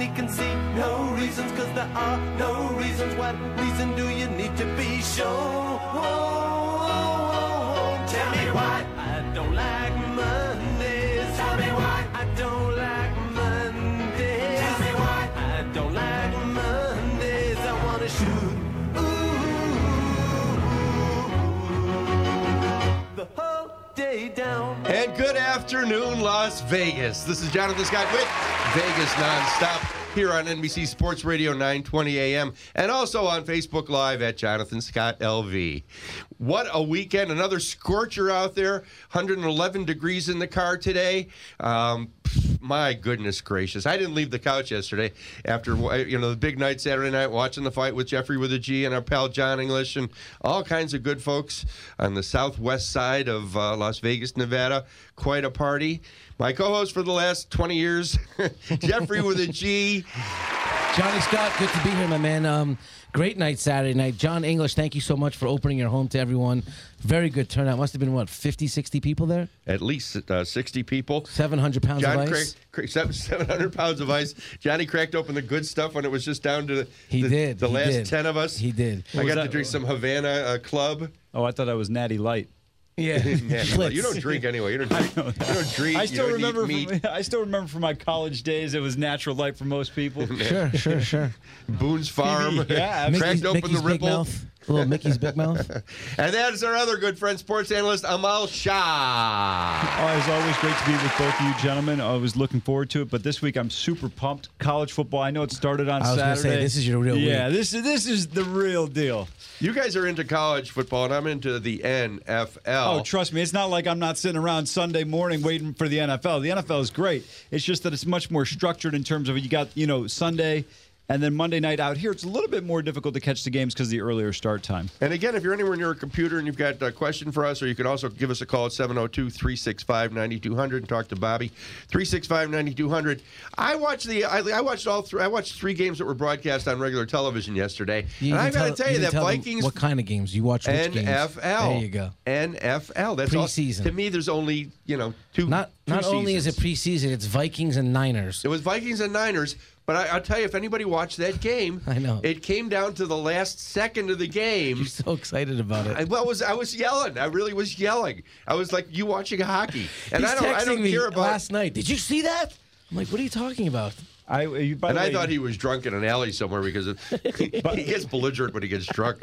sneak and see. No reasons, cause there are no reasons. What reason do you need to be shown? Tell me why I don't like Mondays. Tell me why I don't like Mondays. Tell me why I don't like Mondays. I wanna shoot the whole day down. And good afternoon, Las Vegas. This is Jonathan Scott with Vegas Nonstop here on NBC Sports Radio 920 AM and also on Facebook Live at Jonathan Scott LV. What a weekend. Another scorcher out there. 111 degrees in the car today. My goodness gracious. I didn't leave the couch yesterday after, the big night Saturday night watching the fight with Jeffrey with a G and our pal John English and all kinds of good folks on the southwest side of Las Vegas, Nevada. Quite a party. My co-host for the last 20 years, Jeffrey with a G. Johnny Scott, good to be here, my man. Great night Saturday night. John English, thank you so much for opening your home to everyone. Very good turnout. Must have been, 50, 60 people there? At least 60 people. 700 pounds of ice? 700 pounds of ice. Johnny cracked open the good stuff when it was just down to the last 10 of us. He did. I got to drink some Havana Club. Oh, I thought I was Natty Light. Yeah. You don't drink anyway. You don't drink. I still remember from my college days, it was Natural Light for most people. Sure. Boone's Farm. Yeah. Cracked open the ripple. A little Mickey's Big Mouth. And that is our other good friend, sports analyst Amal Shah. Oh, it's always great to be with both of you gentlemen. I was looking forward to it, but this week I'm super pumped. College football, I know it started on Saturday. I was going to say, this is your real week. Yeah, this is the real deal. You guys are into college football, and I'm into the NFL. Oh, trust me, it's not like I'm not sitting around Sunday morning waiting for the NFL. The NFL is great. It's just that it's much more structured in terms of you got, Sunday and then Monday night out here. It's a little bit more difficult to catch the games because of the earlier start time. And again, if you're anywhere near a computer and you've got a question for us, or you can also give us a call at 702-365-9200 and talk to Bobby. 365-9200. I watched 3 games that were broadcast on regular television yesterday. And I got to tell you that Vikings. What kind of games? You watch which games? NFL. There you go. NFL. That's preseason. All. To me, there's only, 2 Not only is it preseasons. preseason, it's Vikings and Niners. It was Vikings and Niners. But I'll tell you, if anybody watched that game, I know it came down to the last second of the game. You're so excited about it. I was yelling. I really was yelling. I was like, "You watching hockey?" And I don't care about last night. Did you see that? I'm like, what are you talking about? I thought he was drunk in an alley somewhere because he gets belligerent when he gets drunk.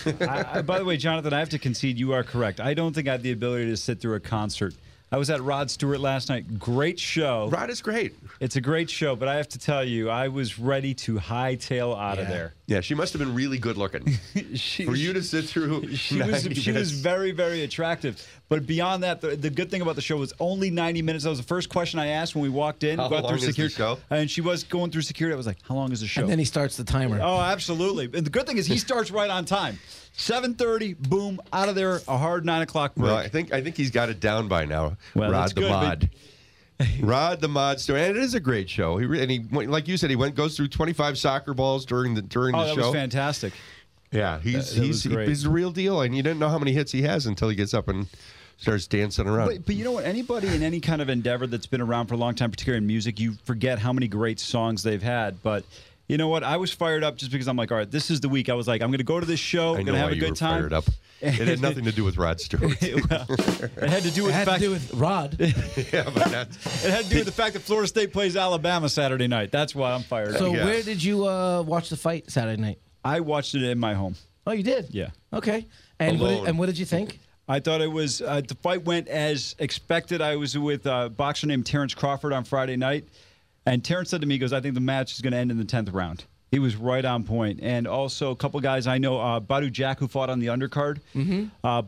By the way, Jonathan, I have to concede you are correct. I don't think I have the ability to sit through a concert. I was at Rod Stewart last night. Great show. Rod is great. It's a great show, but I have to tell you, I was ready to hightail out of there. Yeah, she must have been really good looking. For you to sit through She was very, very attractive. But beyond that, the good thing about the show was only 90 minutes. That was the first question I asked when we walked in. How long is the show? And she was going through security. I was like, how long is the show? And then he starts the timer. Oh, absolutely. And the good thing is he starts right on time. 7:30, boom, out of there, a hard 9 o'clock break. Well, I think he's got it down by now. Well, Rod the good, Mod. Rod the Mod story, and it is a great show. He like you said, goes through 25 soccer balls during the show. Oh, that was fantastic. Yeah, he's the real deal, and you didn't know how many hits he has until he gets up and starts dancing around. But you know what? Anybody in any kind of endeavor that's been around for a long time, particularly in music, you forget how many great songs they've had. But you know what? I was fired up just because I'm like, all right, this is the week. I was like, I'm going to go to this show. I'm going to have a good time. Fired up. It had nothing to do with Rod Stewart. Well, it had to do with to do with Rod. Yeah, but it had to do with the fact that Florida State plays Alabama Saturday night. That's why I'm fired up. So where did you watch the fight Saturday night? I watched it in my home. Oh, you did? Yeah. Okay. And what did you think? I thought it was the fight went as expected. I was with a boxer named Terrence Crawford on Friday night, and Terrence said to me, he goes, I think the match is going to end in the 10th round. He was right on point. And also a couple guys I know, Badu Jack, who fought on the undercard. Mm-hmm.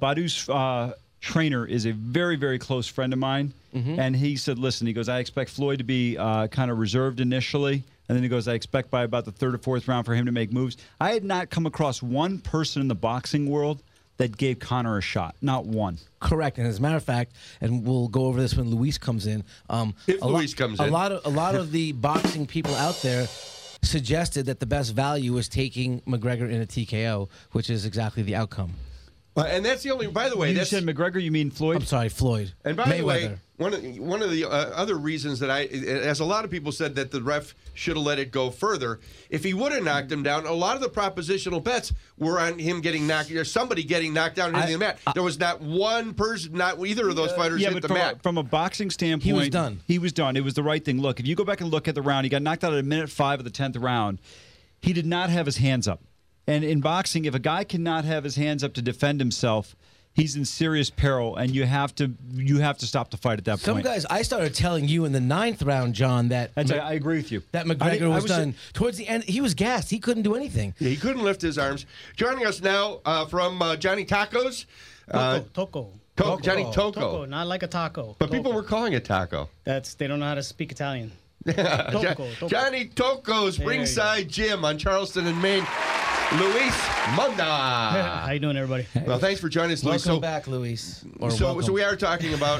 Badu's trainer is a very, very close friend of mine. Mm-hmm. And he said, listen, he goes, I expect Floyd to be kind of reserved initially. And then he goes, I expect by about the 3rd or 4th round for him to make moves. I had not come across one person in the boxing world that gave Conor a shot. Not one. Correct. And as a matter of fact, and we'll go over this when Luis comes in. Luis comes in. A lot of the boxing people out there suggested that the best value was taking McGregor in a TKO, which is exactly the outcome. And that's the only. By the way, you said McGregor. You mean Floyd? I'm sorry, Floyd. And by Mayweather. the way, one of the other reasons that as a lot of people said that the ref should have let it go further. If he would have knocked him down, a lot of the propositional bets were on him getting knocked, or somebody getting knocked down into the mat. There was not one person, not either of those fighters hit the mat. From a boxing standpoint, he was done. He was done. It was the right thing. Look, if you go back and look at the round, he got knocked out at minute 5 of the 10th round. He did not have his hands up. And in boxing, if a guy cannot have his hands up to defend himself, he's in serious peril, and you have to stop the fight at that Some point. guys, I started telling you in the 9th round, John, that I agree with you. That McGregor was done. Towards the end, he was gassed. He couldn't do anything. Yeah, he couldn't lift his arms. Joining us now from Johnny Tacos. Toco. Johnny Toco. Toco, not like a taco. But people were calling it taco. They don't know how to speak Italian. Toco. Johnny Toco's ringside gym on Charleston and Maine. Luis Munda. How you doing, everybody? Well, thanks for joining us, Luis. Welcome back, Luis. So we are talking about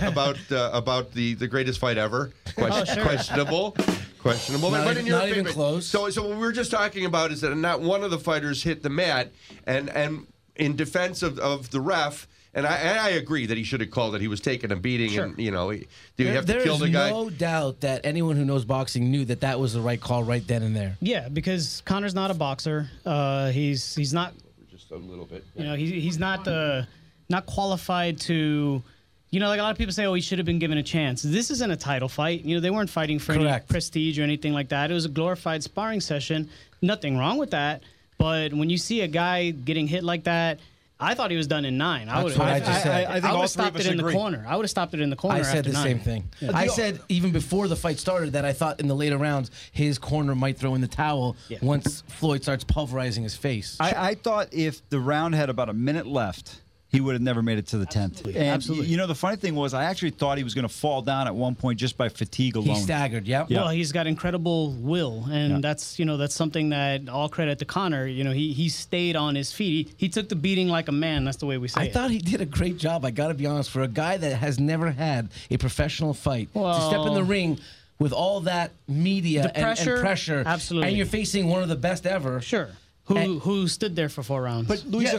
the greatest fight ever. Questionable. But in your not even opinion, close. So what we were just talking about is that not one of the fighters hit the mat, and in defense of the ref. And I agree that he should have called it. He was taking a beating, Sure. and you have to kill the guy. There is no doubt that anyone who knows boxing knew that was the right call right then and there. Yeah, because Connor's not a boxer. He's not. Just a little bit. He's not qualified to. Like a lot of people say, oh, he should have been given a chance. This isn't a title fight. They weren't fighting for any prestige or anything like that. It was a glorified sparring session. Nothing wrong with that. But when you see a guy getting hit like that, I thought he was done in 9. I would have stopped it in the corner. I would have stopped it in the corner. I said after the 9. same thing. Yeah. I said even before the fight started that I thought in the later rounds his corner might throw in the towel once Floyd starts pulverizing his face. I thought if the round had about a minute left, he would have never made it to the 10th. Absolutely. The funny thing was I actually thought he was going to fall down at one point just by fatigue alone. He staggered, yeah. Well, he's got incredible will, and that's something that all credit to Connor. He stayed on his feet. He took the beating like a man. That's the way we say it. I thought he did a great job, I got to be honest, for a guy that has never had a professional fight. To step in the ring with all that media and pressure. Absolutely. And you're facing one of the best ever. Sure. Who stood there for 4 rounds? But Luis,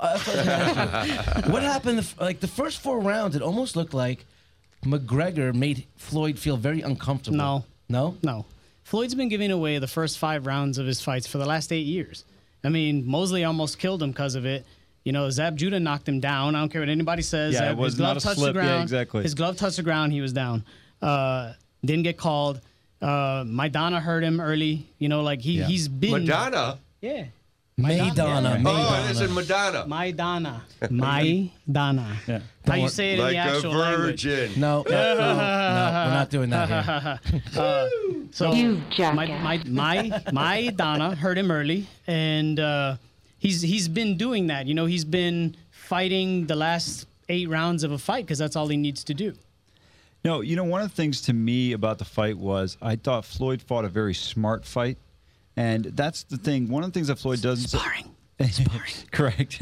what happened? The first 4 rounds, it almost looked like McGregor made Floyd feel very uncomfortable. No. Floyd's been giving away the first 5 rounds of his fights for the last 8 years. I mean, Mosley almost killed him because of it. Zab Judah knocked him down. I don't care what anybody says. Yeah, it was not a slip. Yeah, exactly. His glove touched the ground. He was down. Didn't get called. Maidana hurt him early. He's been Madonna. Yeah. Maidana. Oh, it's in Madonna. Maidana. Yeah. How you say it in the actual like a language. virgin. No, we're not doing that here. So you jackass. Maidana hurt him early, and he's been doing that. He's been fighting the last 8 rounds of a fight because that's all he needs to do. No, one of the things to me about the fight was I thought Floyd fought a very smart fight. And that's the thing. One of the things that Floyd does Sparring. Correct.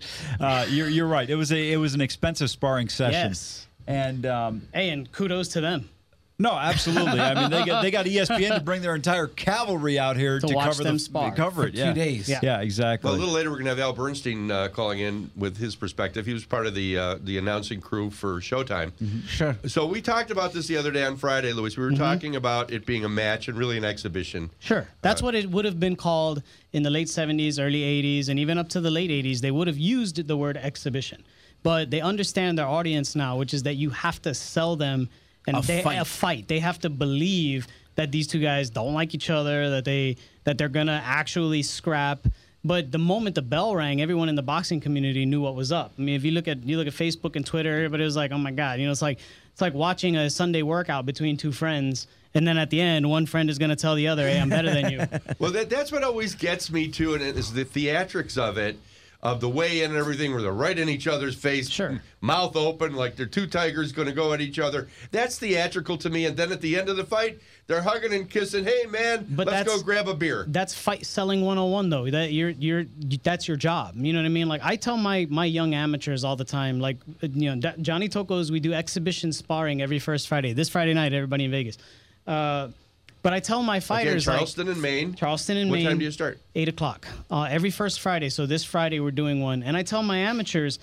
You're right. It was an expensive sparring session. Yes. And and kudos to them. No, absolutely. I mean, they got ESPN to bring their entire cavalry out here to watch cover them spar cover it. For 2 days. Yeah, exactly. Well, a little later, we're going to have Al Bernstein calling in with his perspective. He was part of the announcing crew for Showtime. Mm-hmm. Sure. So we talked about this the other day on Friday, Luis. We were talking about it being a match and really an exhibition. Sure. That's what it would have been called in the late 70s, early 80s, and even up to the late 80s. They would have used the word exhibition. But they understand their audience now, which is that you have to sell them a fight. They have to believe that these two guys don't like each other, that they're gonna actually scrap. But the moment the bell rang, everyone in the boxing community knew what was up. I mean, if you look at Facebook and Twitter, everybody was like, "Oh my God!" It's like watching a Sunday workout between 2 friends, and then at the end, one friend is gonna tell the other, "Hey, I'm better than you." Well, that's what always gets me too, and it's the theatrics of it. Of the weigh-in and everything, where they're right in each other's face, mouth open, like they're 2 tigers going to go at each other. That's theatrical to me. And then at the end of the fight, they're hugging and kissing. Hey, man, let's go grab a beer. That's fight selling 101, though. That's your job. You know what I mean? Like I tell my young amateurs all the time, like Johnny Tocos, we do exhibition sparring every first Friday. This Friday night, everybody in Vegas. But I tell my fighters, again, Charleston and Maine. What time do you start? 8 o'clock. Every first Friday. So this Friday we're doing one. And I tell my amateurs,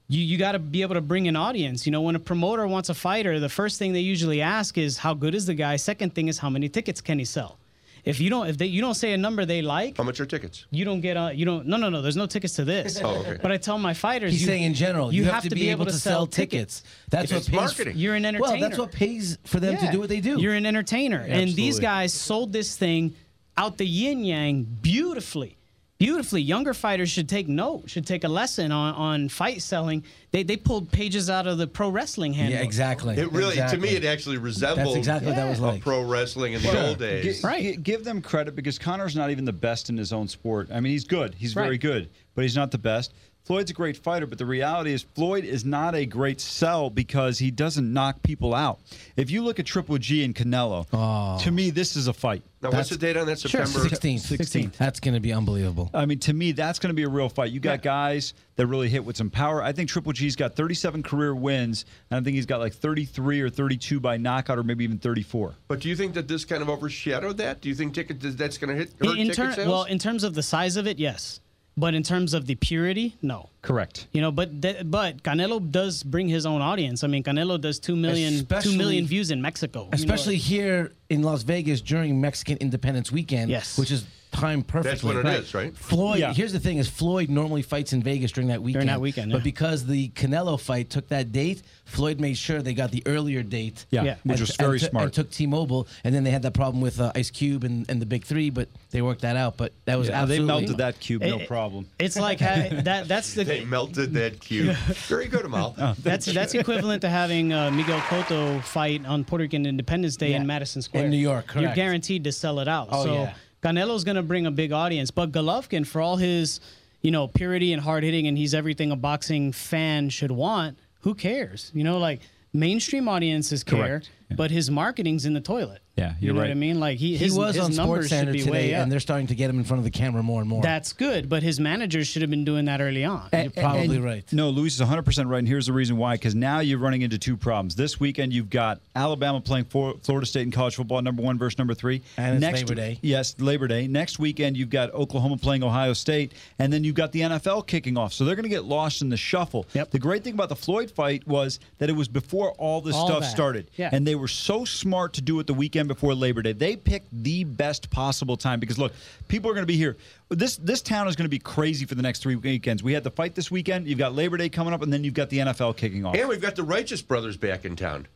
you got to be able to bring an audience. You know, when a promoter wants a fighter, the first thing they usually ask is how good is the guy. Second thing is how many tickets can he sell. If you don't say a number they like, How much are tickets? you don't get no. There's no tickets to this. Oh, okay. But I tell my fighters, He's saying in general, you have to be able to sell tickets. That's It's what pays marketing. You're an entertainer. Well, that's what pays for them to Yeah. do what they do. You're an entertainer. And these Absolutely. guys sold this thing out the yin yang beautifully. Beautifully. Younger fighters should take note, should take a lesson on fight selling. They pulled pages out of the pro wrestling handbook. Yeah, exactly. It really, Exactly. to me, it actually resembled That's exactly what that was like. pro wrestling in the old days. Give them credit because Connor's not even the best in his own sport. I mean, he's good. He's very Right. good, but he's not the best. Floyd's a great fighter, but the reality is Floyd is not a great sell because he doesn't knock people out. If you look at Triple G and Canelo, to me, this is a fight. Now, what's the date on that? Sure, September 16th. That's going to be unbelievable. I mean, to me, that's going to be a real fight. You got guys that really hit with some power. I think Triple G's got 37 career wins, and I think he's got like 33 or 32 by knockout, or maybe even 34. But do you think that this kind of overshadowed that? Do you think that's going to hurt ticket sales? Well, in terms of the size of it, yes. But in terms of the purity, no. Correct. You know, but Canelo does bring his own audience. I mean, Canelo does 2 million Especially- views in Mexico. Especially here in Las Vegas during Mexican Independence Weekend, Yes. which is timed perfectly. That's when it is, right? Floyd, Yeah. here's the thing: is Floyd normally fights in Vegas during that weekend. weekend, but yeah. because the Canelo fight took that date, Floyd made sure they got the earlier date. Yeah, which was very smart. And took T-Mobile, and then they had that problem with Ice Cube and the Big Three, but they worked that out. But that was They absolutely melted that cube, no It- problem. It's like that's They the melted that cube. Very good, Amal. that's equivalent to having Miguel Cotto fight on Puerto Rican Independence Day Yeah. in Madison Square In New York, You're correct. guaranteed to sell it out. Oh, so yeah. Canelo's going to bring a big audience, but Golovkin, for all his purity and hard hitting, and he's everything a boxing fan should want. Who cares? Like mainstream audiences care, Correct. Yeah. but his marketing's in the toilet. Yeah, you you're know right. what I mean. Like He his was on numbers should SportsCenter be today, way up. and they're starting to get him in front of the camera more and more. That's good, but his managers should have been doing that early on. You're probably right. No, Luis is 100% right, and here's the reason why. Because now you're running into two problems. This weekend, you've got Alabama playing Florida State in college football, number 1 versus number 3. And it's Labor Day. Yes, Labor Day. Next weekend, you've got Oklahoma playing Ohio State, and then you've got the NFL kicking off. So they're going to get lost in the shuffle. Yep. The great thing about the Floyd fight was that it was before all this All stuff that. started. Yeah. And they were so smart to do it the weekend before Labor Day. They picked the best possible time because, look, people are going to be here. This town is going to be crazy for the next 3 weekends. We had the fight this weekend. You've got Labor Day coming up, and then you've got the NFL kicking off. And we've got the Righteous Brothers back in town.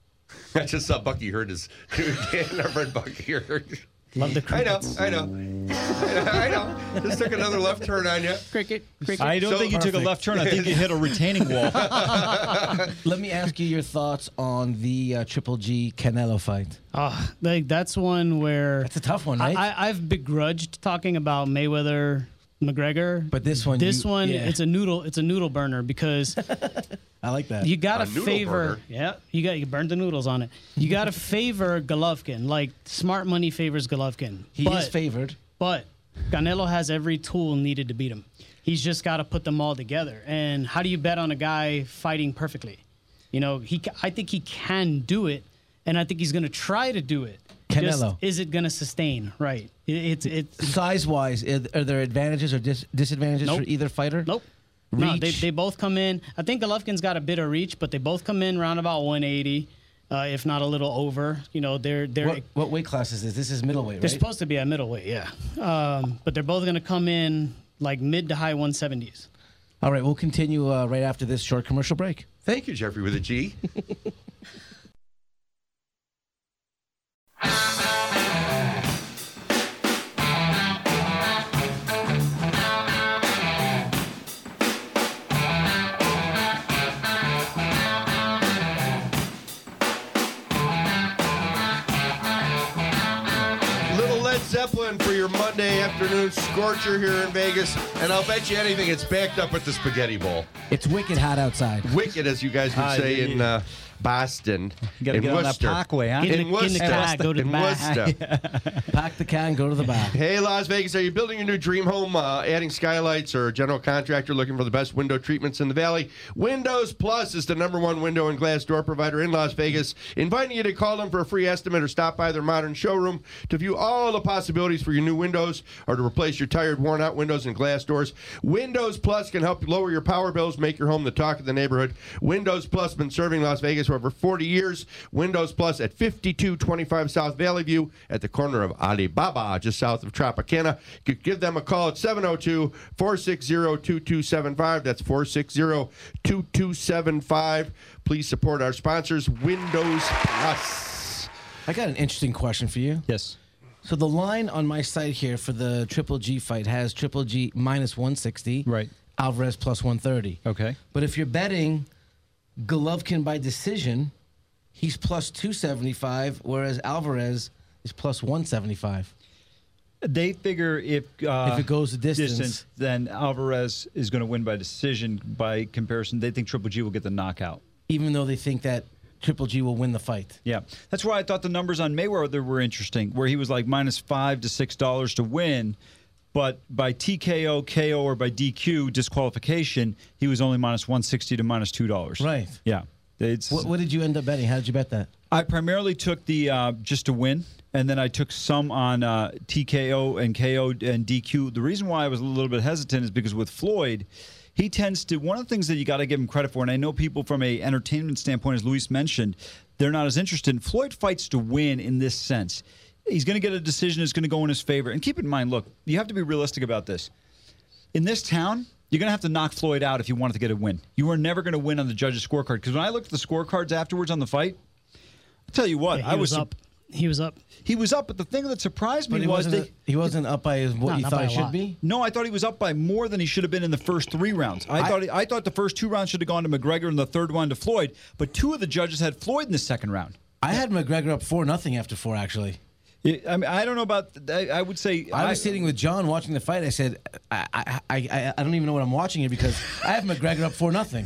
I just saw Bucky Hurt his our friend Bucky Hurt. Love the I know, crickets. I know. Just took another left turn on you. Cricket. I don't So think you took a perfect. left turn. I think you hit a retaining wall. Let me ask you your thoughts on the Triple G Canelo fight. That's one where That's a tough one, right? I've begrudged talking about Mayweather McGregor, But this one, yeah. it's a noodle burner because I like that. you got to A noodle favor. burner? Yeah, you burn the noodles on it. You got to favor Golovkin. Like smart money favors Golovkin. He is favored. But Canelo has every tool needed to beat him. He's just got to put them all together. And how do you bet on a guy fighting perfectly? I think he can do it, and I think he's going to try to do it. Canelo. Just, is it going to sustain? Right. It's Size-wise, are there advantages or disadvantages Nope. for either fighter? nope. No, Reach? they both come in. I think Golovkin's got a bit of reach, but they both come in around about 180, if not a little over. They're What weight class is this? This is middleweight, they're right? supposed to be at middleweight, yeah. But they're both going to come in like mid to high 170s. All right, we'll continue right after this short commercial break. Thank you, Jeffrey, with a G. Little Led Zeppelin for your Monday afternoon scorcher here in Vegas. And I'll bet you anything it's backed up with the spaghetti bowl. It's wicked hot outside. Wicked, as you guys would say in Boston. You got to in get on that Worcester. parkway, huh? Get In in the Worcester. car, go to the In bar. Worcester. Pack the can, go to the bar. Hey, Las Vegas, are you building a new dream home, adding skylights, or a general contractor looking for the best window treatments in the valley? Windows Plus is the #1 window and glass door provider in Las Vegas, inviting you to call them for a free estimate or stop by their modern showroom to view all the possibilities for your new windows or to replace your tired, worn-out windows and glass doors. Windows Plus can help lower your power bills, make your home the talk of the neighborhood. Windows Plus been serving Las Vegas for over 40 years. Windows Plus at 5225 South Valley View at the corner of Alibaba, just south of Tropicana. You could give them a call at 702-460-2275. That's 460-2275. Please support our sponsors, Windows Plus. I got an interesting question for you. Yes. So the line on my site here for the Triple G fight has Triple G minus 160. Right. Alvarez plus 130. Okay. But if you're betting Golovkin by decision, he's plus 275, whereas Alvarez is plus 175. They figure if it goes the distance, then Alvarez is going to win by decision. By comparison, they think Triple G will get the knockout. Even though they think that Triple G will win the fight. Yeah. That's why I thought the numbers on Mayweather were interesting, where he was like minus $5 to $6 to win. But by TKO, KO, or by DQ, disqualification, he was only minus 160 to minus $2. Right. Yeah. What did you end up betting? How did you bet that? I primarily took the just to win, and then I took some on TKO and KO and DQ. The reason why I was a little bit hesitant is because with Floyd, he tends to, one of the things that you got to give him credit for, and I know people from a entertainment standpoint, as Luis mentioned, they're not as interested. Floyd fights to win in this sense. He's going to get a decision that's going to go in his favor. And keep in mind, look, you have to be realistic about this. In this town, you're going to have to knock Floyd out if you wanted to get a win. You are never going to win on the judges' scorecard. Because when I looked at the scorecards afterwards on the fight, I'll tell you what, Yeah, he was up. He was up. He was up, but the thing that surprised me But was he wasn't up by what you not thought by he a should lot. be? No, I thought he was up by more than he should have been in the first 3 rounds. I thought the first 2 rounds should have gone to McGregor and the third one to Floyd, but 2 of the judges had Floyd in the second round. I had McGregor up 4-0 after 4, actually. I mean, I don't know about. I would say I was sitting with John watching the fight. I said, I don't even know what I'm watching here because I have McGregor up 4-0.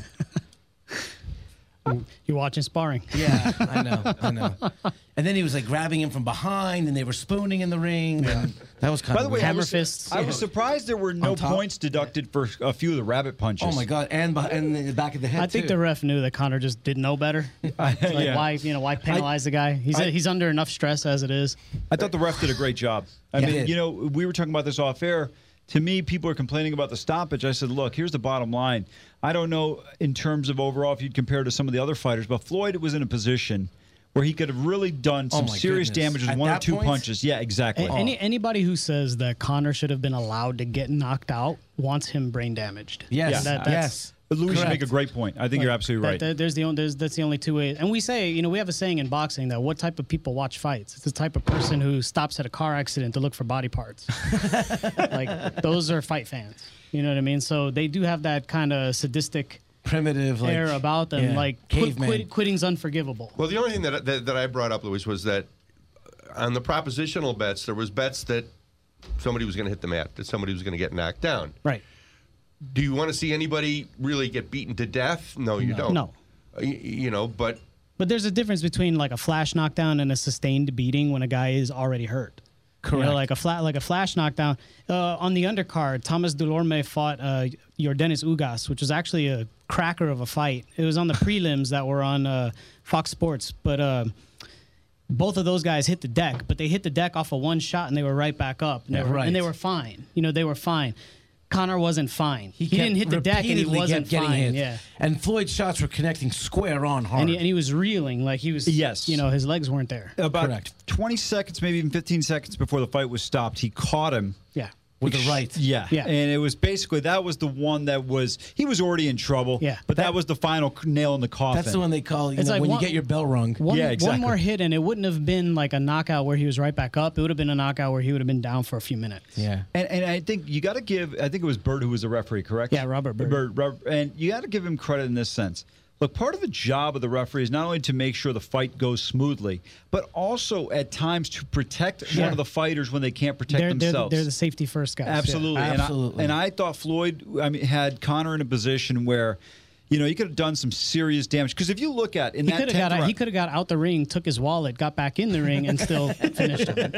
You're watching sparring. Yeah, I know. And then he was like grabbing him from behind, and they were spooning in the ring. And that was kind By of the way, weird. Hammer fists. I was surprised there were no On top? points deducted for a few of the rabbit punches. Oh my God! And the back of the head. I think too. the ref knew that Connor just didn't know better. Like Yeah. why penalize the guy? He's under enough stress as it is. I thought the ref did a great job. I Yeah. mean, He did. you know, we were talking about this off air. To me, people are complaining about the stoppage. I said, look, here's the bottom line. I don't know in terms of overall if you'd compare to some of the other fighters, but Floyd was in a position where he could have really done some my serious goodness. damage with At 1 or that 2 point? punches. Yeah, exactly. Anybody who says that Connor should have been allowed to get knocked out wants him brain damaged. Yes, That's- yes. But Louis, you Correct. make a great point. I think you're absolutely right. That's the only 2 ways. And we say, we have a saying in boxing that what type of people watch fights? It's the type of person who stops at a car accident to look for body parts. Like those are fight fans. You know what I mean? So they do have that kind of sadistic primitive like, air about them. yeah, Like caveman. quitting's unforgivable. Well, the only thing that I brought up, Luis, was that on the propositional bets, there was bets that somebody was going to hit the mat, that somebody was going to get knocked down. Right. Do you want to see anybody really get beaten to death? No, you don't. No. But But there's a difference between like a flash knockdown and a sustained beating when a guy is already hurt. Correct. Like a flash knockdown. On the undercard, Thomas Delorme fought Yordenis Ugas, which was actually a cracker of a fight. It was on the prelims that were on Fox Sports, but both of those guys hit the deck, but they hit the deck off of one shot and they were right back up. And they were fine. They were fine. Connor wasn't fine. He didn't hit the deck and he wasn't getting fine. hit. Yeah. And Floyd's shots were connecting square on hard. And he was reeling like he was. Yes. His legs weren't there. About Correct. 20 seconds, maybe even 15 seconds before the fight was stopped, he caught him. Yeah. with the right. Yeah. Yeah. And it was basically, that was the one that was, he was already in trouble. Yeah. But that was the final nail in the coffin. That's the one they call, It's like when one- you get your bell rung. One, Yeah, exactly. one more hit, and it wouldn't have been like a knockout where he was right back up. It would have been a knockout where he would have been down for a few minutes. Yeah. And I think you got to give, I think it was Bird who was the referee, correct? Yeah, Robert Bird. And you got to give him credit in this sense. Look, part of the job of the referee is not only to make sure the fight goes smoothly, but also at times to protect one of the fighters when they can't protect themselves. They're the safety first guys. Absolutely. Yeah. Absolutely. And I thought Floyd, had Connor in a position where, he could have done some serious damage. Because if you look at in He that could have 10th round, he could have got out the ring, took his wallet, got back in the ring, and still finished him.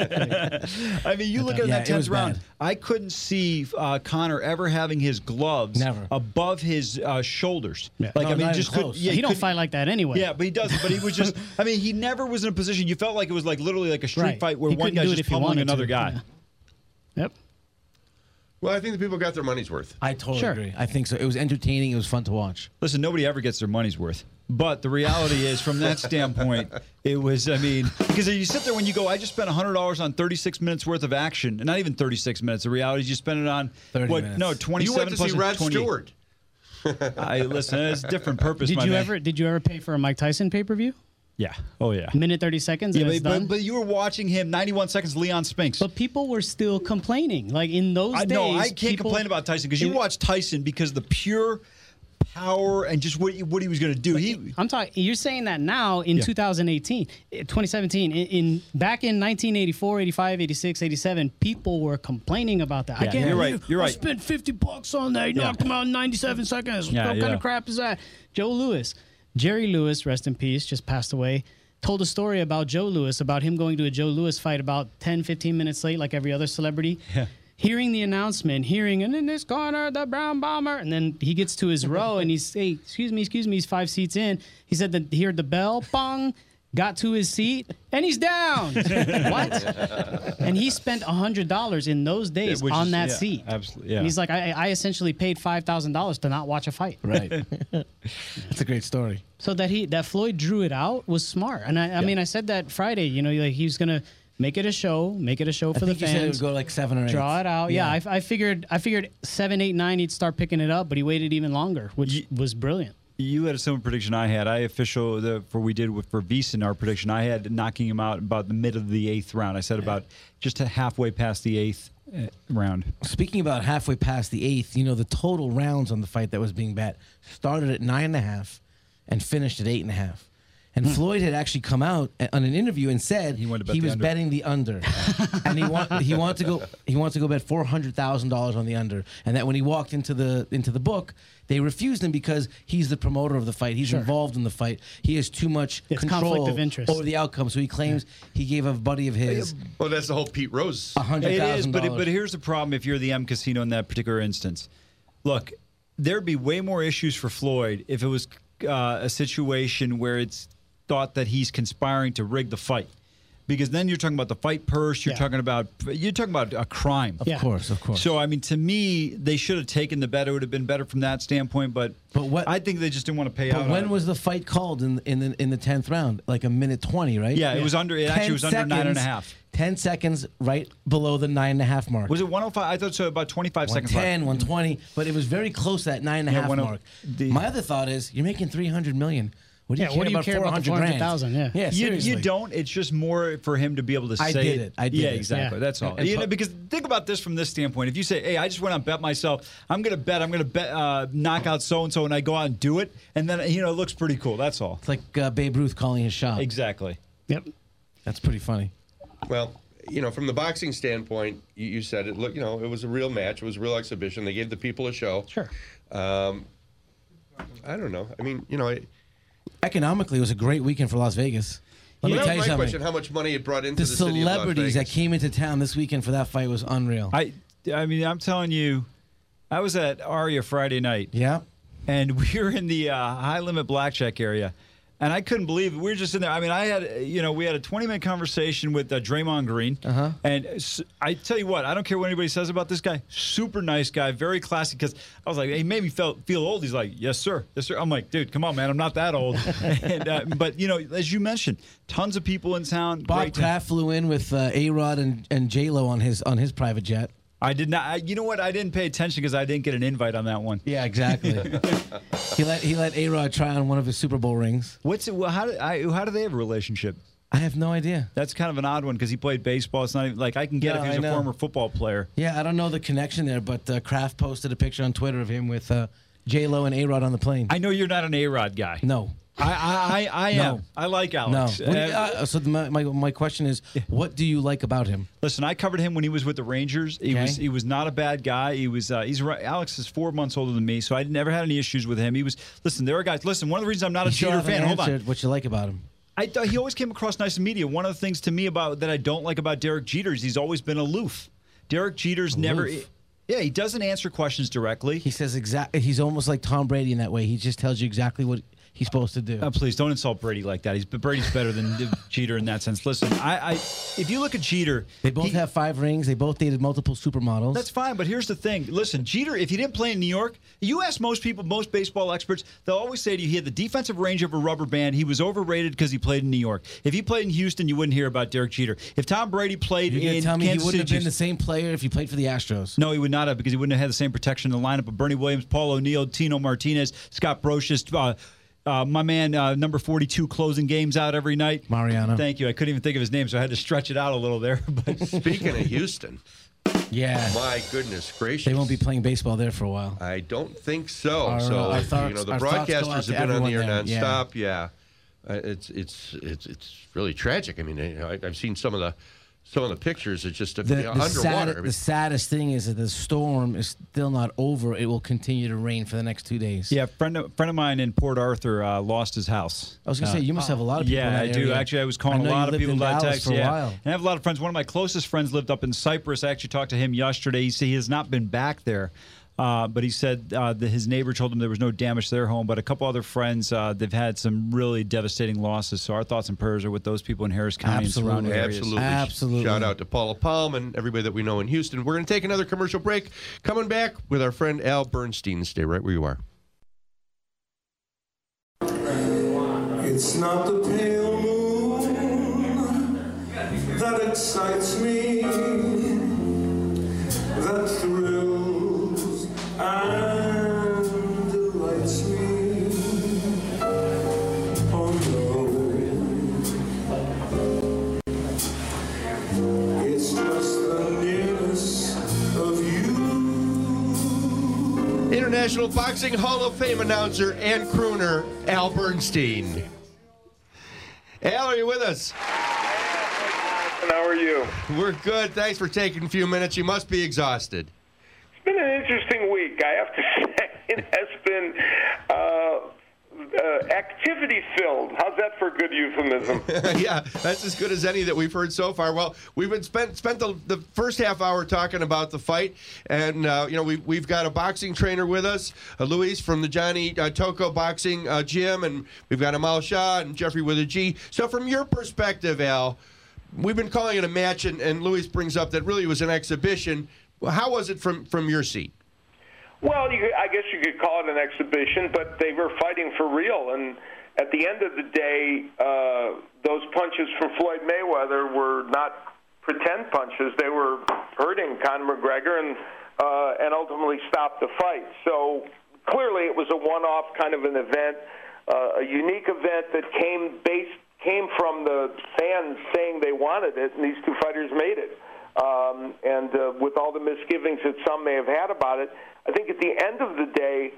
I mean, you look at Yeah, that it was 10th round. bad. I couldn't see Connor ever having his gloves Never. above his shoulders. Yeah. No, not just even couldn't. close. Yeah, he don't couldn't- fight like that anyway. Yeah, but he doesn't. But he was just. I mean, he never was in a position. You felt like it was like literally like a street Right. fight where He one couldn't guy's do it just if he pummeling wanted another to. guy. Yeah. Yep. Well, I think the people got their money's worth. I totally Sure. agree. I think so. It was entertaining. It was fun to watch. Listen, nobody ever gets their money's worth. But the reality is, from that standpoint, it was, I mean, because you sit there when you go, I just spent $100 on 36 minutes worth of action. And not even 36 minutes. The reality is you spend it on, 30 what? minutes. No, You 27 went to plus see Rod 28. Stewart. Listen, it's a different purpose, Did my you man. ever pay for a Mike Tyson pay-per-view? Yeah. Oh, yeah. Minute 30 seconds Yeah, and it's done? but you were watching him 91 seconds, Leon Spinks. But people were still complaining. Like in those days. No, I can't people- complain about Tyson because you it- watch Tyson because the pure power and just what he was going to do. I'm talking. You're saying that now in Yeah. 2018, 2017, back in 1984, 85, 86, 87, people were complaining about that. I Yeah, can't. you're right, believe you're I right. spent $50 on that. He knocked him out in 97 seconds. Yeah, What kind yeah. of crap is that? Joe Louis, Jerry Lewis, rest in peace, just passed away. Told a story about Joe Louis, about him going to a Joe Louis fight about 10, 15 minutes late, like every other celebrity. Yeah. Hearing the announcement, and in this corner, the Brown Bomber. And then he gets to his row and he's, hey, excuse me, he's 5 seats in. He said that he heard the bell, bong, got to his seat, and he's down. What? And he spent $100 in those days Which on is- that yeah, seat. absolutely, yeah. And he's like, I essentially paid $5,000 to not watch a fight. Right. It's a great story. So that Floyd drew it out was smart. And I mean, I said that Friday, you know, like he was going to make it a show for I the think you said it fans. would go like 7 or 8. Draw it out. Yeah, I figured 7, 8, 9 he'd start picking it up, but he waited even longer, which was brilliant. You had a similar prediction I had. For Beeson, our prediction, I had knocking him out about the mid of the 8th round. I said about just halfway past the 8th round. Speaking about halfway past the 8th, you know, the total rounds on the fight that was being bet started at 9.5 and finished at 8.5. And Floyd had actually come out on an interview and said He wanted to bet he the was under. betting the under, and he wanted to go bet $400,000 on the under, and that when he walked into the book, they refused him because he's the promoter of the fight. He's involved in the fight. He has too much It's control conflict of interest. over the outcome. So he claims he gave a buddy of his Well, that's the whole Pete Rose. $100,000. It is, but here's the problem if you're the M Casino in that particular instance. Look, there'd be way more issues for Floyd if it was a situation where it's thought that he's conspiring to rig the fight. Because then you're talking about the fight purse, you're talking about a crime. Of course. So I mean, to me, they should have taken the bet. It would have been better from that standpoint. But what- I think they just didn't want to pay out. But on when it. was the fight called in the 10th round? Like a minute 20, right? Yeah, it was under. It actually was under 9.5. 10 seconds right below the 9.5 mark. Was it 105? I thought so. About 25 seconds left. 110, 120, but it was very close to that 9.5 Yeah, mark. My other thought is, you're making $300 million. What do you care what do you about care about the 400,000? $400,000? Yeah. seriously. You don't. It's just more for him to be able to I say did it. I did yeah, it. exactly. Yeah. That's all. And Because think about this from this standpoint. If you say, "Hey, I just went out and bet myself. I'm going to bet knock out so and so," and I go out and do it, and then it looks pretty cool. That's all. It's like Babe Ruth calling his shot. Exactly. Yep. That's pretty funny. Well, from the boxing standpoint, you said it. Look, it was a real match. It was a real exhibition. They gave the people a show. Sure. I don't know. I mean, Economically, it was a great weekend for Las Vegas. Let me that tell was you my something. question: how much money it brought into The the city of Las celebrities that Vegas? came into town this weekend for that fight was unreal. I mean, I'm telling you, I was at Aria Friday night, Yeah. and we were in the high limit blackjack area. And I couldn't believe it. We were just in there. I mean, we had a 20-minute conversation with Draymond Green. Uh-huh. And I tell you what, I don't care what anybody says about this guy. Super nice guy, very classy. Because I was like, he made me feel old. He's like, yes, sir. Yes, sir. I'm like, dude, come on, man. I'm not that old. But, as you mentioned, tons of people in town. Bob Great time. Kraft flew in with A-Rod and J-Lo on his private jet. I did not. You know what? I didn't pay attention because I didn't get an invite on that one. Yeah, exactly. he let A-Rod try on one of his Super Bowl rings. What's it? How do they have a relationship? I have no idea. That's kind of an odd one because he played baseball. It's not even like I can get No, if he was I a know. former football player. Yeah, I don't know the connection there, but Kraft posted a picture on Twitter of him with J-Lo and A-Rod on the plane. I know you're not an A-Rod guy. No. I am. No. I like No. Alex. So my question is, what do you like about him? Listen, I covered him when he was with the Rangers. He Okay. was not a bad guy. He's right. Alex is 4 months older than me, so I never had any issues with him. There are guys. Listen, one of the reasons I'm not a You still Jeter haven't fan. Hold on. answered what you like about him. I thought he always came across nice in media. One of the things to me that I don't like about Derek Jeter is he's always been aloof. Derek Jeter's never. Aloof? Yeah, he doesn't answer questions directly. He says he's almost like Tom Brady in that way. He just tells you exactly what he's supposed to do. Please don't insult Brady like that. Brady's better than Jeter in that sense. Listen, if you look at Jeter, They both have 5 rings. They both dated multiple supermodels. that's fine, but here's the thing. Listen, Jeter, if he didn't play in New York, you ask most people, most baseball experts, they'll always say to you he had the defensive range of a rubber band. He was overrated because he played in New York. If he played in Houston, you wouldn't hear about Derek Jeter. If Tom Brady played You're going in to tell me Kansas he wouldn't City, have been the same player if he played for the Astros? No, he would not have, because he wouldn't have had the same protection in the lineup of Bernie Williams, Paul O'Neill, Tino Martinez, Scott Brocious, my man, number 42, closing games out every night. Mariano. Thank you. I couldn't even think of his name, so I had to stretch it out a little there. But Speaking of Houston, Yeah. my goodness gracious. They won't be playing baseball there for a while. I don't think so. Our So thoughts- the our thoughts go out broadcasters to have been on the air everyone there. nonstop. Yeah, it's really tragic. I mean, I've seen some of the pictures. It's just underwater. The saddest thing is that the storm is still not over. It will continue to rain for the next 2 days. yeah, a friend of mine in Port Arthur lost his house. I was going to say, you must have a lot of people in Yeah, that I do. area. Actually, I was I calling know a you lot of lived people in by Dallas text. for a Yeah, while. and I have a lot of friends. One of my closest friends lived up in Cyprus. I actually talked to him yesterday. He said he has not been back there. But he said that his neighbor told him there was no damage to their home. But a couple other friends, they've had some really devastating losses. So our thoughts and prayers are with those people in Harris County and surrounding areas. Absolutely. Shout out to Paula Palm and everybody that we know in Houston. We're going to take another commercial break. Coming back with our friend Al Bernstein. Stay right where you are. It's not the pale moon that excites me, that thrills and delights me. Oh no, it's just the nearness of you. International Boxing Hall of Fame announcer and crooner Al Bernstein. Al, are you with us? How are you? We're good. Thanks for taking a few minutes. You must be exhausted. It's been an interesting week, I have to say. It has been activity-filled. How's that for a good euphemism? Yeah, that's as good as any that we've heard so far. Well, we've been spent the first half hour talking about the fight, and we've got a boxing trainer with us, Luis from the Johnny Toko Boxing Gym, and we've got Amal Shah and Jeffrey with a G. So from your perspective, Al, we've been calling it a match, and Luis brings up that really was an exhibition. How was it from your seat? Well, I guess you could call it an exhibition, but they were fighting for real. And at the end of the day, those punches from Floyd Mayweather were not pretend punches. They were hurting Conor McGregor and ultimately stopped the fight. So clearly it was a one-off kind of an event, a unique event that came from the fans saying they wanted it, and these two fighters made it. And with all the misgivings that some may have had about it, I think at the end of the day,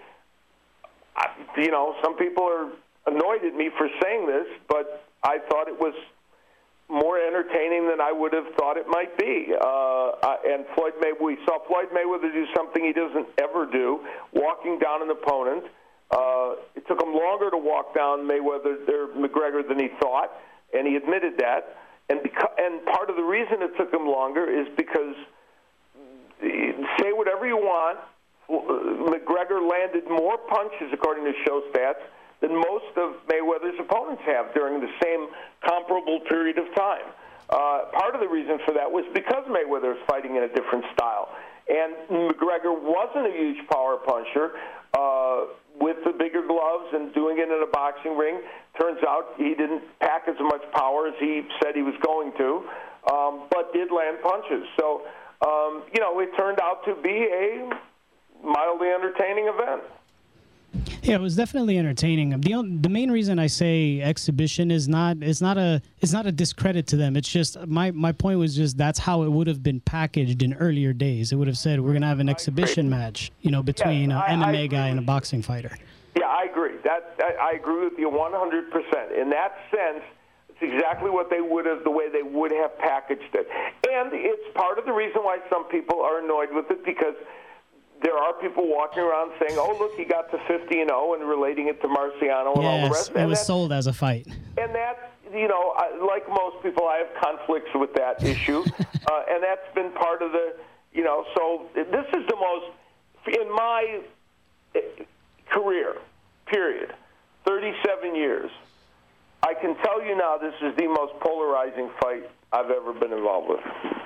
some people are annoyed at me for saying this, but I thought it was more entertaining than I would have thought it might be. And we saw Floyd Mayweather do something he doesn't ever do, walking down an opponent. It took him longer to walk down McGregor than he thought, and he admitted that. And part of the reason it took him longer is because, say whatever you want, McGregor landed more punches, according to show stats, than most of Mayweather's opponents have during the same comparable period of time. Part of the reason for that was because Mayweather was fighting in a different style. And McGregor wasn't a huge power puncher with the bigger gloves and doing it in a boxing ring. Turns out he didn't pack as much power as he said he was going to, but did land punches. So, it turned out to be a mildly entertaining event. Yeah, it was definitely entertaining. The main reason I say exhibition is not a discredit to them. It's just my point was just that's how it would have been packaged in earlier days. It would have said we're going to have an exhibition match, between an MMA guy and a boxing fighter. Yeah, I agree. I agree with you 100%. In that sense, it's exactly what the way they would have packaged it. And it's part of the reason why some people are annoyed with it, because there are people walking around saying, "Oh, look, he got to 50-0," and relating it to Marciano and all the rest. It was sold as a fight. And that's, like most people, I have conflicts with that issue, and that's been part of the, So this is the most, in my career, period. 37 years. I can tell you now this is the most polarizing fight I've ever been involved with.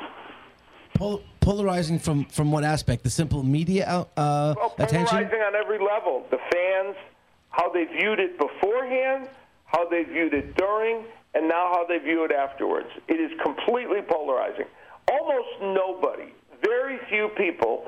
Polarizing from what aspect? The simple media attention? Polarizing on every level. The fans, how they viewed it beforehand, how they viewed it during, and now how they view it afterwards. It is completely polarizing. Almost nobody, very few people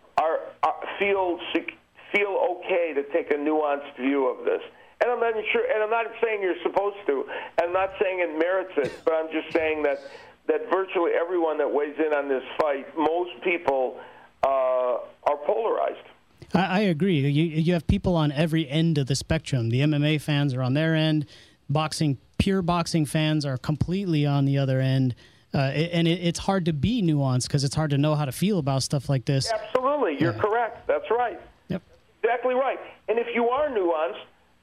feel okay to take a nuanced view of this. And I'm not sure, and I'm not saying you're supposed to, and I'm not saying it merits it, but I'm just saying that virtually everyone that weighs in on this fight, most people are polarized. I agree. You have people on every end of the spectrum. The MMA fans are on their end. Pure boxing fans are completely on the other end. It's hard to be nuanced because it's hard to know how to feel about stuff like this. Absolutely. You're correct. That's right. Yep. Exactly right. And if you are nuanced,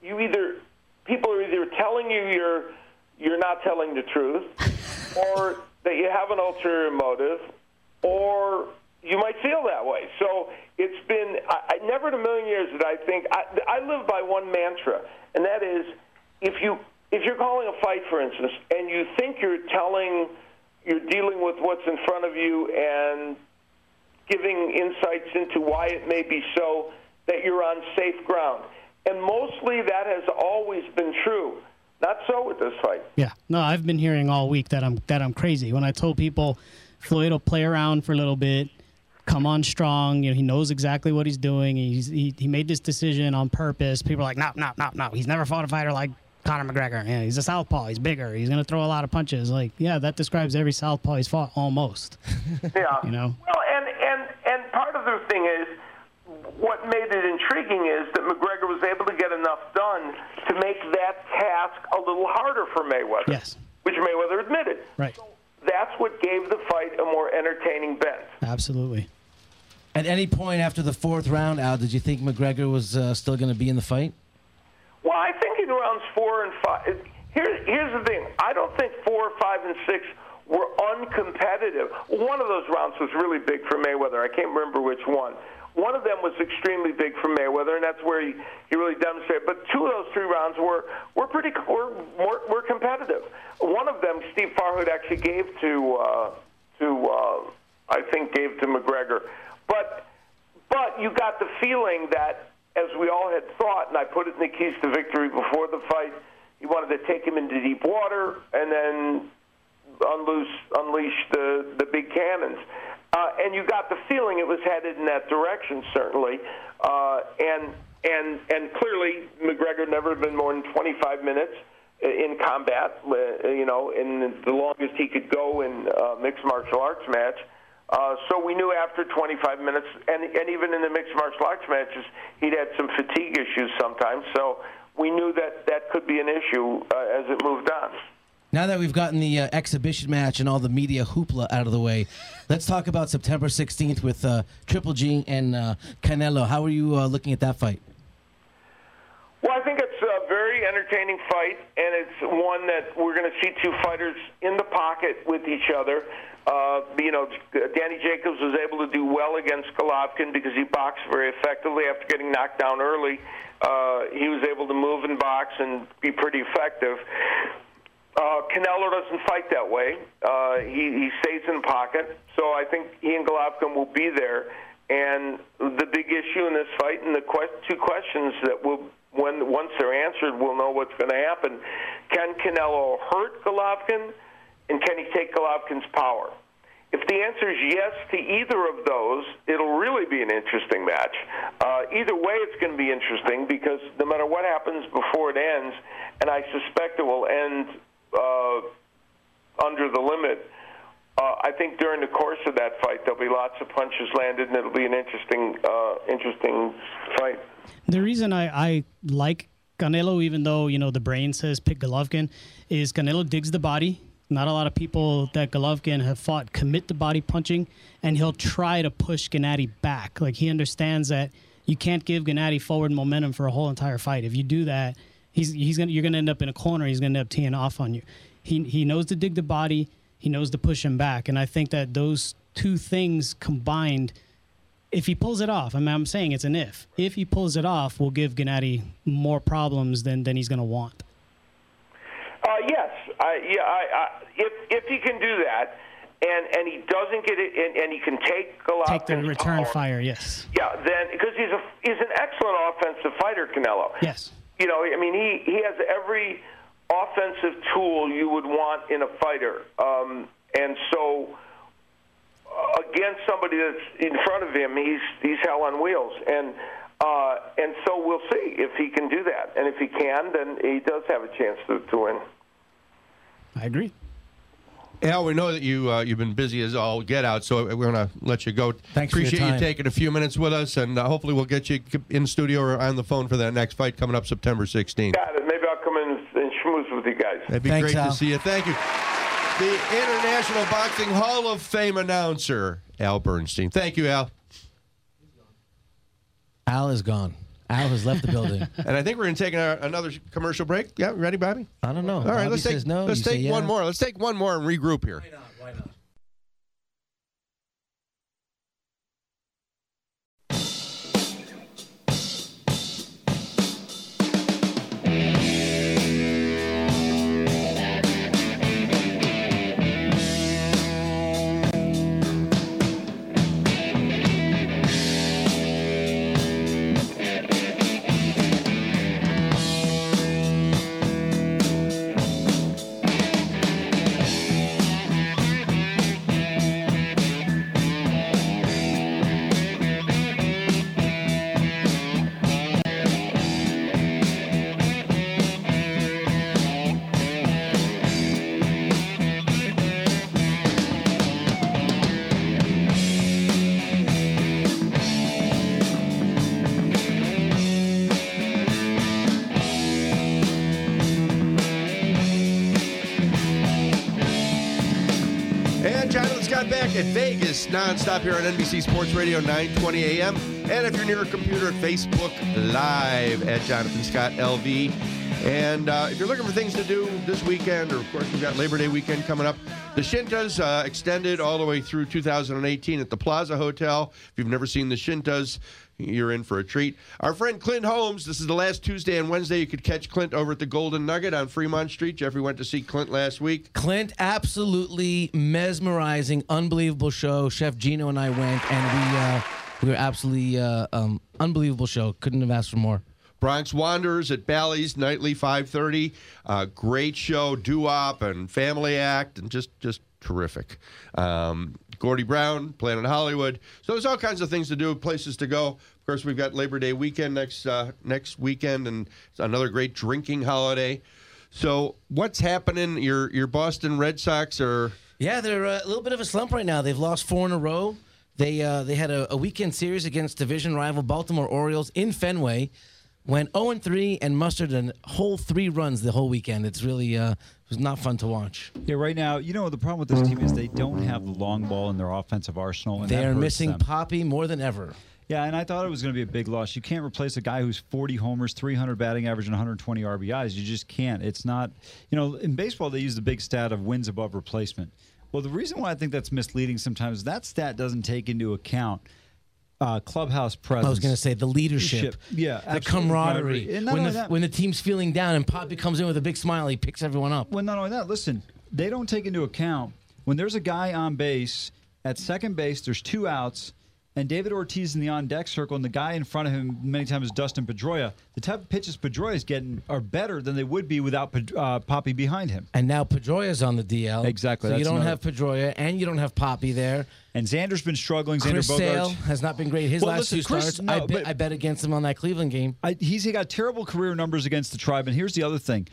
people are either telling you you're not telling the truth, or that you have an ulterior motive, or you might feel that way. So it's been, I never in a million years did I think, I live by one mantra, and that is, if you're calling a fight, for instance, and you think you're dealing with what's in front of you and giving insights into why it may be so, that you're on safe ground. And mostly that has always been true. Not so with this fight. Yeah, no, I've been hearing all week that I'm crazy. When I told people Floyd will play around for a little bit, come on strong, he knows exactly what he's doing. He made this decision on purpose. People are like, no. He's never fought a fighter like Conor McGregor. Yeah, he's a southpaw. He's bigger. He's going to throw a lot of punches. Like, yeah, that describes every southpaw he's fought almost. Yeah. Well, and part of the thing is, what made it intriguing is that McGregor was able to get enough done to make that task a little harder for Mayweather. Yes. Which Mayweather admitted. Right. So that's what gave the fight a more entertaining bent. Absolutely. At any point after the fourth round, Al, did you think McGregor was still going to be in the fight? Well, I think in rounds 4 and 5, here's the thing. I don't think 4, 5, and 6 were uncompetitive. One of those rounds was really big for Mayweather. I can't remember which one. One of them was extremely big for Mayweather, and that's where he really demonstrated. But 2 of those 3 rounds were competitive. One of them, Steve Farhood actually gave to McGregor. But you got the feeling that, as we all had thought, and I put it in the keys to victory before the fight, he wanted to take him into deep water and then unleash the big cannons. And you got the feeling it was headed in that direction, certainly. And clearly, McGregor never had been more than 25 minutes in combat, in the longest he could go in a mixed martial arts match. So we knew after 25 minutes, and even in the mixed martial arts matches, he'd had some fatigue issues sometimes. So we knew that could be an issue as it moved on. Now that we've gotten the exhibition match and all the media hoopla out of the way, let's talk about September 16th with Triple G and Canelo. How are you looking at that fight? Well, I think it's a very entertaining fight, and it's one that we're going to see 2 fighters in the pocket with each other. Danny Jacobs was able to do well against Golovkin because he boxed very effectively after getting knocked down early. He was able to move and box and be pretty effective. Canelo doesn't fight that way. He stays in the pocket, so I think he and Golovkin will be there. And the big issue in this fight, and the 2 questions that will, once they're answered, we'll know what's going to happen. Can Canelo hurt Golovkin, and can he take Golovkin's power? If the answer is yes to either of those, it'll really be an interesting match. Either way, it's going to be interesting because no matter what happens before it ends, and I suspect it will end under the limit, I think during the course of that fight there'll be lots of punches landed, and it'll be an interesting fight. The reason I like Canelo, even though the brain says pick Golovkin, is Canelo digs the body. Not a lot of people that Golovkin have fought commit to body punching, and he'll try to push Gennady back. Like, he understands that you can't give Gennady forward momentum for a whole entire fight. If you do that, you're gonna end up in a corner. He's gonna end up teeing off on you. He knows to dig the body. He knows to push him back. And I think that those 2 things combined If he pulls it off, I mean, I'm saying it's an if. If he pulls it off, we'll give Gennady more problems than he's going to want. Yes, if he can do that, and he doesn't get it, and he can take Golovkin's Take the return power, fire, yes. Yeah, then because he's an excellent offensive fighter, Canelo. Yes. You know, I mean, he has every offensive tool you would want in a fighter, and so against somebody that's in front of him, he's hell on wheels, and so we'll see if he can do that, and if he can, then he does have a chance to win. I agree. Al, we know that you've been busy as all get out, so we're going to let you go. Thanks for your Appreciate you time. taking a few minutes with us, and hopefully we'll get you in studio or on the phone for that next fight coming up September 16th. Got it. Maybe I'll come in and schmooze with you guys. That'd be Thanks, great Al. to see you. Thank you. The International Boxing Hall of Fame announcer, Al Bernstein. Thank you, Al. Al is gone. Al has left the building. And I think we're going to take another commercial break. Yeah, ready, Bobby? I don't know. All right, Bobby let's says take no. let's You say take one yeah. more. Let's take one more and regroup here. Why not? And Jonathan Scott back at Vegas, nonstop here on NBC Sports Radio, 920 a.m. And if you're near a computer, at Facebook Live at Jonathan Scott LV. And if you're looking for things to do this weekend, or of course we've got Labor Day weekend coming up, the Shintas extended all the way through 2018 at the Plaza Hotel. If you've never seen the Shintas, you're in for a treat. Our friend Clint Holmes, this is the last Tuesday and Wednesday you could catch Clint over at the Golden Nugget on Fremont Street. Jeffrey went to see Clint last week. Clint, absolutely mesmerizing, unbelievable show. Chef Gino and I went, and we were absolutely unbelievable show. Couldn't have asked for more. Bronx Wanderers at Bally's, nightly 5:30. Great show, doo-wop and family act, and just terrific. Gordy Brown, Planet Hollywood. So there's all kinds of things to do, places to go. Of course, we've got Labor Day weekend next weekend, and it's another great drinking holiday. So what's happening? Your Boston Red Sox are... Yeah, they're a little bit of a slump right now. They've lost 4 in a row. They had a weekend series against division rival Baltimore Orioles in Fenway. Went 0-3 and mustered a whole 3 runs the whole weekend. It's really it was not fun to watch. Yeah, right now, you know, the problem with this team is they don't have the long ball in their offensive arsenal. And They that are hurts missing them. Poppy more than ever. Yeah, and I thought it was going to be a big loss. You can't replace a guy who's 40 homers, 300 batting average, and 120 RBIs. You just can't. It's not, you know, in baseball, they use the big stat of wins above replacement. Well, the reason why I think that's misleading sometimes is that stat doesn't take into account clubhouse presence. I was going to say the leadership, Yeah, the absolutely. camaraderie. And not only that- When the team's feeling down and Poppy comes in with a big smile, he picks everyone up. Well, not only that, listen, they don't take into account when there's a guy on base, at second base, there's 2 outs, and David Ortiz in the on-deck circle, and the guy in front of him many times is Dustin Pedroia. The type of pitches Pedroia's getting are better than they would be without Poppy behind him. And now Pedroia's on the DL. Exactly, So you that's don't another- have Pedroia, and you don't have Poppy there. And Xander's been struggling. Chris Xander Sale Bogaerts. has not been great his Well, last listen, 2 Chris- starts. no, but- I bet against him on that Cleveland game. He's got terrible career numbers against the Tribe, and here's the other thing.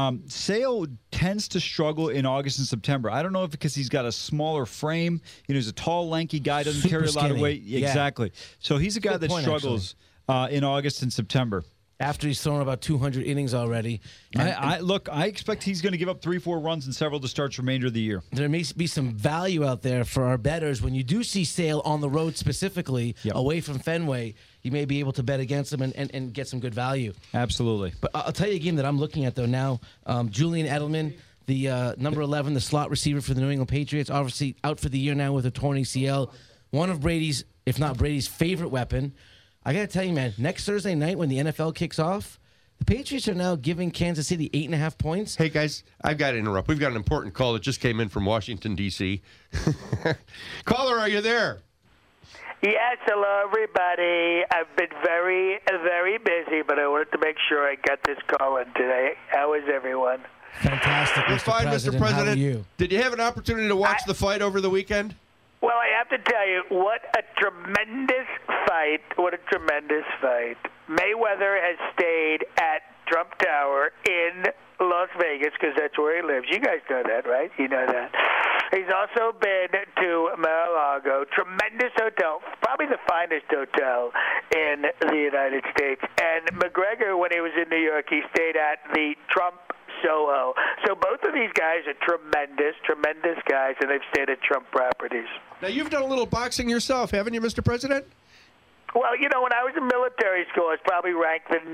Sale tends to struggle in August and September. I don't know if because he's got a smaller frame. You know, he's a tall, lanky guy, doesn't Super carry a lot of skinny. weight. Yeah. Exactly. So he's a guy Good that point, struggles in August and September. After he's thrown about 200 innings already. And I expect he's going to give up 3-4 runs and several to start the remainder of the year. there may be some value out there for our bettors. When you do see Sale on the road specifically, Yep. away from Fenway, you may be able to bet against him and get some good value. Absolutely. But I'll tell you a game that I'm looking at, though, now. Julian Edelman, the number 11, the slot receiver for the New England Patriots, obviously out for the year now with a torn ACL. one of Brady's, if not Brady's favorite weapon. I got to tell you, man, next Thursday night when the NFL kicks off, the Patriots are now giving Kansas City 8.5 points. Hey, guys, I've got to interrupt. We've got an important call that just came in from Washington, D.C. Caller, are you there? Yes, hello, everybody. I've been very, very busy, but I wanted to make sure I got this call in today. How is everyone? Fantastic, We're Mr. fine, President. Mr. President. How are you? Did you have an opportunity to watch the fight over the weekend? Well, I have to tell you, what a tremendous fight. What a tremendous fight. Mayweather has stayed at Trump Tower in Las Vegas because that's where he lives. You guys know that, right? You know that. He's also been to Mar-a-Lago, tremendous hotel, probably the finest hotel in the United States. And McGregor, when he was in New York, he stayed at the Trump Soho. So both of these guys are tremendous, tremendous guys, and they've stayed at Trump properties. Now, you've done a little boxing yourself, haven't you, Mr. President? Well, you know, when I was in military school, I was probably ranked the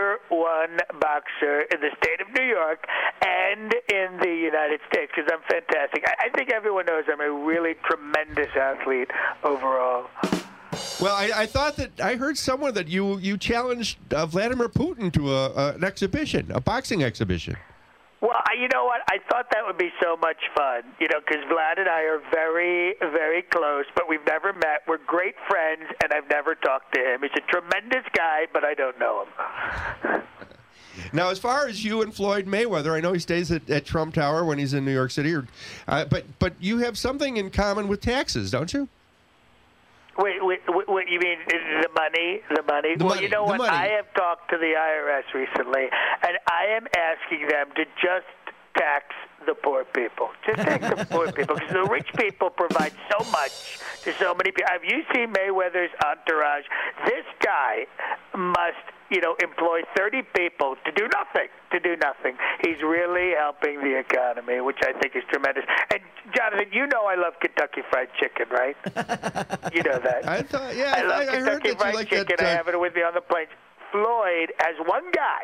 #1 boxer in the state of New York and in the United States because I'm fantastic. I think everyone knows I'm a really tremendous athlete overall. Well, I thought that I heard somewhere that you challenged Vladimir Putin to an exhibition, a boxing exhibition. Well, you know what? I thought that would be so much fun, you know, because Vlad and I are very, very close, but we've never met. We're great friends, and I've never talked to him. He's a tremendous guy, but I don't know him. Now, as far as you and Floyd Mayweather, I know he stays at Trump Tower when he's in New York City, but you have something in common with taxes, don't you? Wait, you mean the money? Well, you know what? I have talked to the IRS recently, and I am asking them to just tax the poor people. Just tax the poor people, because the rich people provide so much to so many people. Have you seen Mayweather's entourage? This guy must, you know, employ 30 people to do nothing. He's really helping the economy, which I think is tremendous. And Jonathan, you know I love Kentucky Fried Chicken, right? You know that. I thought, yeah, I love I heard Kentucky that you Fried like Chicken. that. I have it with me on the plane. Floyd has one guy.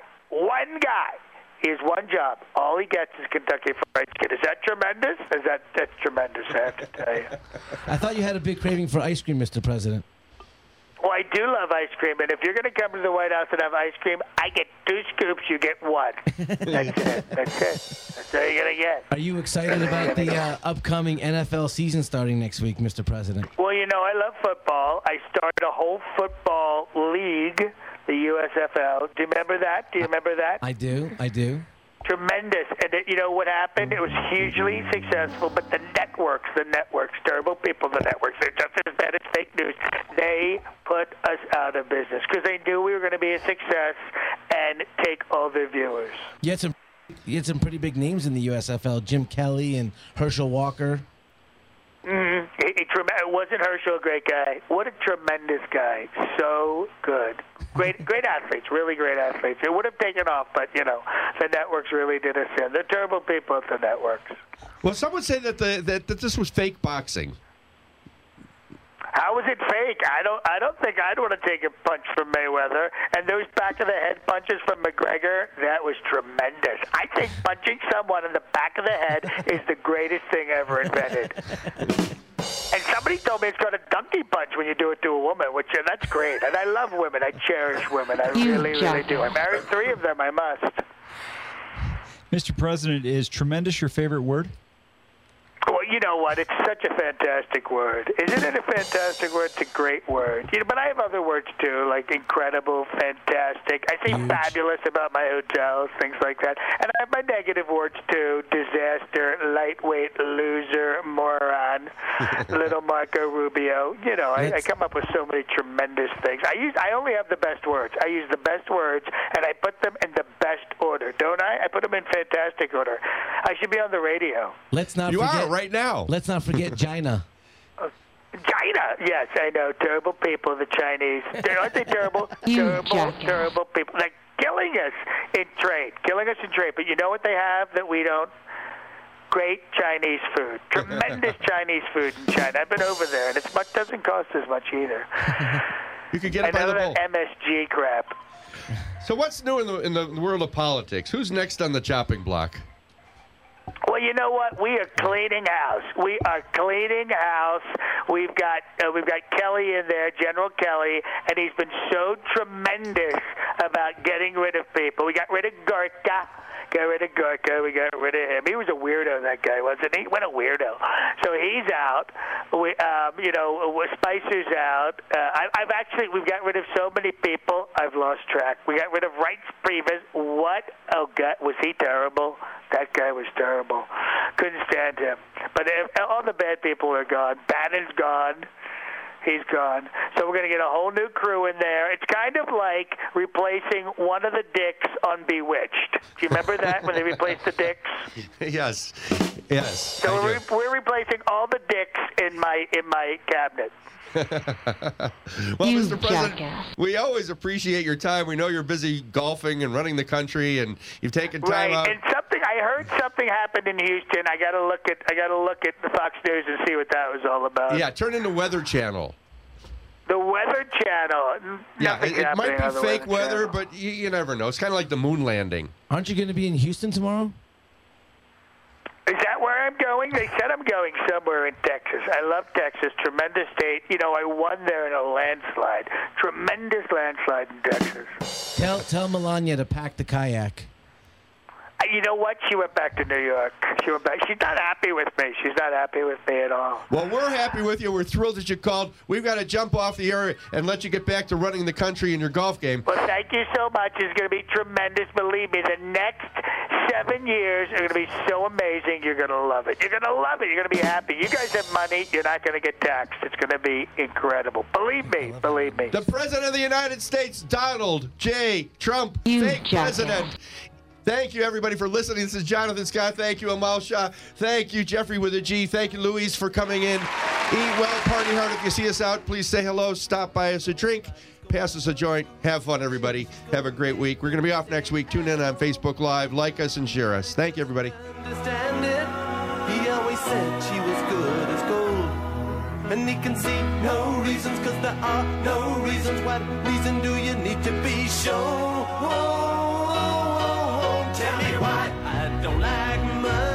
He has one job. All he gets is Kentucky Fried Chicken. Is that tremendous? That's tremendous, I have to tell you. I thought you had a big craving for ice cream, Mr. President. Well, I do love ice cream, and if you're going to come to the White House and have ice cream, I get 2 scoops, you get 1. That's it. That's all you're going to get. Are you excited about the upcoming NFL season starting next week, Mr. President? Well, you know, I love football. I started a whole football league, the USFL. Do you remember that? I do. Tremendous. And you know what happened? It was hugely successful, but the networks, terrible people, the networks, they're just as bad as fake news. They put us out of business because they knew we were going to be a success and take all their viewers. You had some pretty big names in the USFL, Jim Kelly and Herschel Walker. Wasn't Herschel a great guy? What a tremendous guy. So good. Great athletes, really great athletes. It would have taken off, but, you know, the networks really did us in. They're terrible people at the networks. Well, some would say that that this was fake boxing. How is it fake? I don't think I'd want to take a punch from Mayweather. And those back of the head punches from McGregor, that was tremendous. I think punching someone in the back of the head is the greatest thing ever invented. And somebody told me it's called a donkey punch when you do it to a woman, which that's great. And I love women. I cherish women. I really, really do. I married 3 of them. I must. Mr. President, is tremendous your favorite word? Well, you know what? It's such a fantastic word. Isn't it a fantastic word? It's a great word. You know, but I have other words, too, like incredible, fantastic. I say fabulous about my hotels, things like that. And I have my negative words, too. Disaster, lightweight, loser, moron, little Marco Rubio. You know, I come up with so many tremendous things. I only have the best words. I use the best words, and I put them in the best order, don't I? I put them in fantastic order. I should be on the radio. Let's not You forget. are right now. Let's not forget China. China, yes, I know. Terrible people, the Chinese. Aren't they terrible? Terrible people. They're killing us in trade. But you know what they have that we don't? Great Chinese food. Tremendous Chinese food in China. I've been over there, and doesn't cost as much either. You could get it by the bowl. That MSG crap. So what's new in the world of politics? Who's next on the chopping block? Well, you know what? We are cleaning house. We are cleaning house. We've got Kelly in there, General Kelly, and he's been so tremendous about getting rid of people. We got rid of Gorka. Got rid of Gorka. We got rid of him. He was a weirdo, that guy, wasn't he? What a weirdo. So he's out. Spicer's out. We've got rid of so many people, I've lost track. We got rid of Wrights Priebus. What? Oh, God, was he terrible? That guy was terrible. Couldn't stand him. But all the bad people are gone. Bannon's gone. He's gone. So we're going to get a whole new crew in there. It's kind of like replacing one of the dicks on Bewitched. Do you remember that when they replaced the dicks? Yes. So we're replacing all the dicks in my cabinet. Well, Mr. President, we always appreciate your time. We know you're busy golfing and running the country, and you've taken time out. And I heard something happened in Houston. I got to look at the Fox News and see what that was all about. Yeah, turn into Weather Channel. The Weather Channel. Yeah, it might be fake weather, but you never know. It's kind of like the moon landing. Aren't you going to be in Houston tomorrow? Is that where I'm going? They said I'm going somewhere in Texas. I love Texas. Tremendous state. I won there in a landslide. Tremendous landslide in Texas. Tell Melania to pack the kayak. You know what? She went back to New York. She's not happy with me. She's not happy with me at all. Well, we're happy with you. We're thrilled that you called. We've got to jump off the air and let you get back to running the country in your golf game. Well, thank you so much. It's going to be tremendous. Believe me, the next 7 years are going to be so amazing. You're going to love it. You're going to love it. You're going to be happy. You guys have money. You're not going to get taxed. It's going to be incredible. Believe me. Believe me. The President of the United States, Donald J. Trump, fake president. Thank you, everybody, for listening. This is Jonathan Scott. Thank you, Amal Shah. Thank you, Jeffrey with a G. Thank you, Louise, for coming in. Eat well, party hard. If you see us out, please say hello. Stop by us a drink. Pass us a joint. Have fun, everybody. Have a great week. We're going to be off next week. Tune in on Facebook Live. Like us and share us. Thank you, everybody. Understand it. He always said she was good as gold. And he can see no reasons, because there are no reasons. What reason do you need to be shown? Tell me why I don't like money.